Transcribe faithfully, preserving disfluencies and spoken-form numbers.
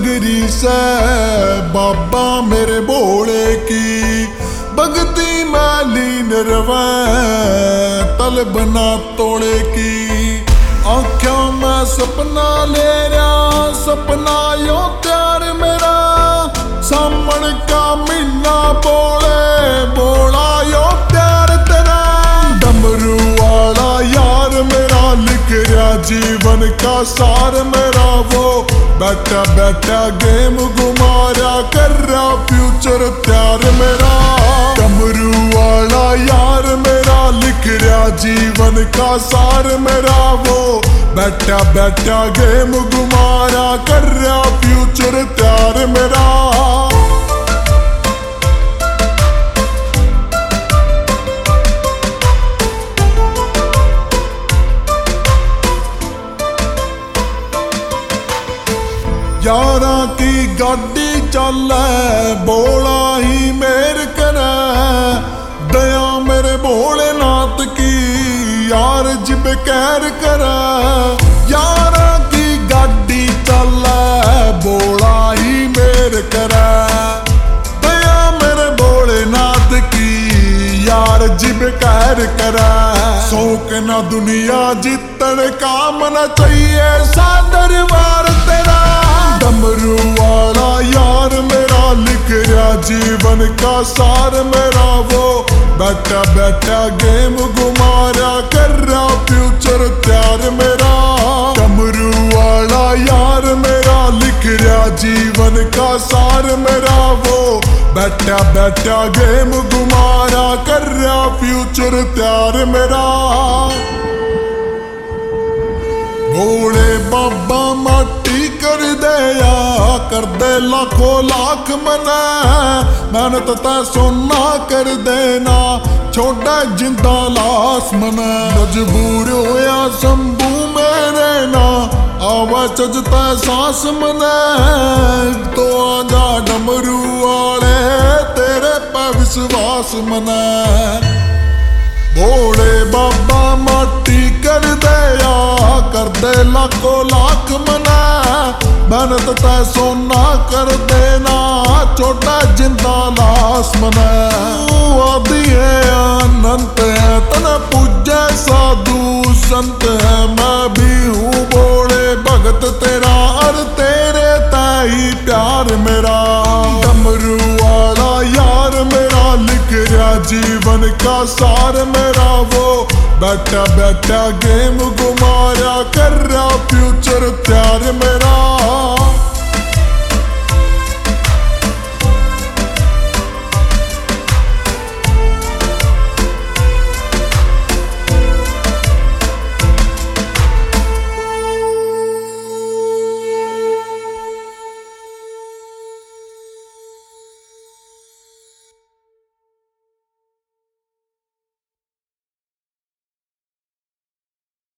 नगरी से बाबा मेरे भोले की भगती मैली नरवै तल बना तोड़े की। आँखों में सपना ले रहा सपना यो प्यार मेरा सामन का मीना बोले बोला यो प्यार तेरा। डमरू वाला यार मेरा लिख रहा जीवन का सार मेरा वो बैठा बैठा गेम घुमा रहा कर रहा फ्यूचर तैयार मेरा। डमरू वाला यार मेरा लिख रहा जीवन का सार मेरा वो बैठा बैठा गेम घुमा रहा कर रहा फ्यूचर तैयार मेरा। यारा की गाड़ी चले बोला ही मेर करे दया मेरे भोलेनाथ की यार जिब कैर करे। यारा की गाड़ी चले बोला ही मेर करे दया मेरे भोलेनाथ की यार जिब कैर करे। शौक ना दुनिया जितने का मन चाहिए सा दरबार तेरा। डमरू वाला यार मेरा लिख रहा जीवन का सार मेरा वो बैठा बैठा गेम घुमा रहा कर रहा फ्यूचर तैयार मेरा। डमरू वाला यार मेरा लिख रहा जीवन का सार मेरा वो बैठा बैठा गेम घुमा रहा कर रहा फ्यूचर तैयार मेरा। भोले बाबा माटी कर दे या कर दे लाखों लाख मना मेहनत तै सोना कर देना छोटा जिंदा लाश मना। मजबूर होया शंभू मेरे ना आवा चजता सांस मना तो आजा डमरू वाले तेरे पे विश्वास मना। भोले बाबा माटी कर दे या कर दे लाखों लाख मना मेहनत तै सोना कर देना छोटा जिंदा लाश मना। आदि है अनंत है तना पूजे साधु संत है मैं भी हूँ भोले भगत तेरा और तेरे ताई प्यार मेरा। डमरू वाला यार मेरा लिख रहा जीवन का सार मेरा वो बैठा बैठा गेम घुमा